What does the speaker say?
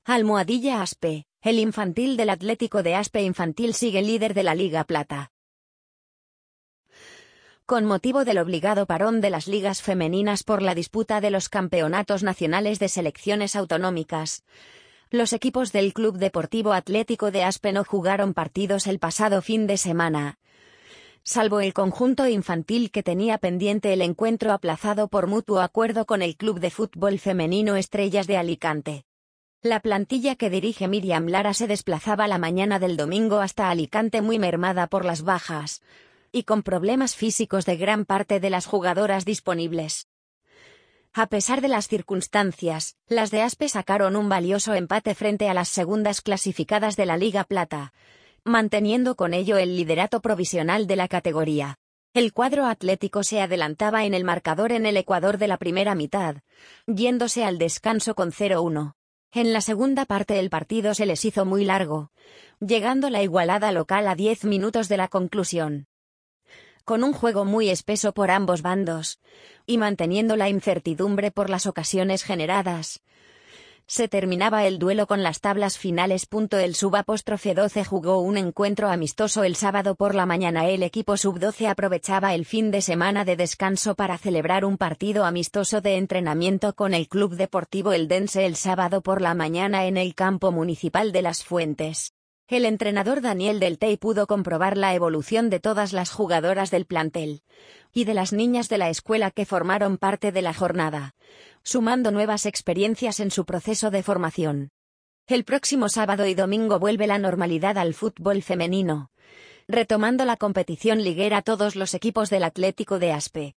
Almohadilla Aspe, el infantil del Atlético de Aspe Infantil sigue líder de la Liga Plata. Con motivo del obligado parón de las ligas femeninas por la disputa de los campeonatos nacionales de selecciones autonómicas, los equipos del Club Deportivo Atlético de Aspe no jugaron partidos el pasado fin de semana, salvo el conjunto infantil que tenía pendiente el encuentro aplazado por mutuo acuerdo con el Club de Fútbol Femenino Estrellas de Alicante. La plantilla que dirige Miriam Lara se desplazaba la mañana del domingo hasta Alicante muy mermada por las bajas y con problemas físicos de gran parte de las jugadoras disponibles. A pesar de las circunstancias, las de Aspe sacaron un valioso empate frente a las segundas clasificadas de la Liga Plata, manteniendo con ello el liderato provisional de la categoría. El cuadro atlético se adelantaba en el marcador en el ecuador de la primera mitad, yéndose al descanso con 0-1. En la segunda parte el partido se les hizo muy largo, llegando la igualada local a 10 minutos de la conclusión. Con un juego muy espeso por ambos bandos, y manteniendo la incertidumbre por las ocasiones generadas, se terminaba el duelo con las tablas finales. El sub-12 jugó un encuentro amistoso el sábado por la mañana. El equipo sub-12 aprovechaba el fin de semana de descanso para celebrar un partido amistoso de entrenamiento con el Club Deportivo Eldense el sábado por la mañana en el campo municipal de Las Fuentes. El entrenador Daniel Del Tey pudo comprobar la evolución de todas las jugadoras del plantel y de las niñas de la escuela que formaron parte de la jornada, sumando nuevas experiencias en su proceso de formación. El próximo sábado y domingo vuelve la normalidad al fútbol femenino, retomando la competición liguera todos los equipos del Atlético de Aspe.